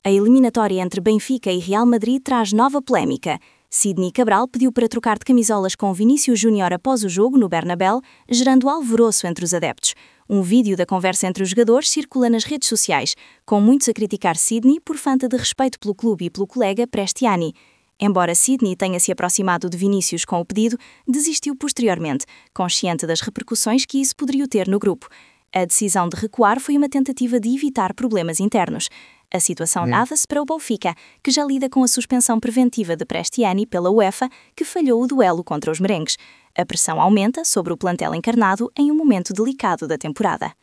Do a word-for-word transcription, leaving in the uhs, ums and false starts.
A eliminatória entre Benfica e Real Madrid traz nova polémica. Sidney Cabral pediu para trocar de camisolas com Vinícius Júnior após o jogo no Bernabéu, gerando alvoroço entre os adeptos. Um vídeo da conversa entre os jogadores circula nas redes sociais, com muitos a criticar Sidney por falta de respeito pelo clube e pelo colega Prestiani. Embora Sidney tenha se aproximado de Vinícius com o pedido, desistiu posteriormente, consciente das repercussões que isso poderia ter no grupo. A decisão de recuar foi uma tentativa de evitar problemas internos. A situação nada-se para o Benfica, que já lida com a suspensão preventiva de Prestiani pela UEFA, que falhou o duelo contra os merengues. A pressão aumenta sobre o plantel encarnado em um momento delicado da temporada.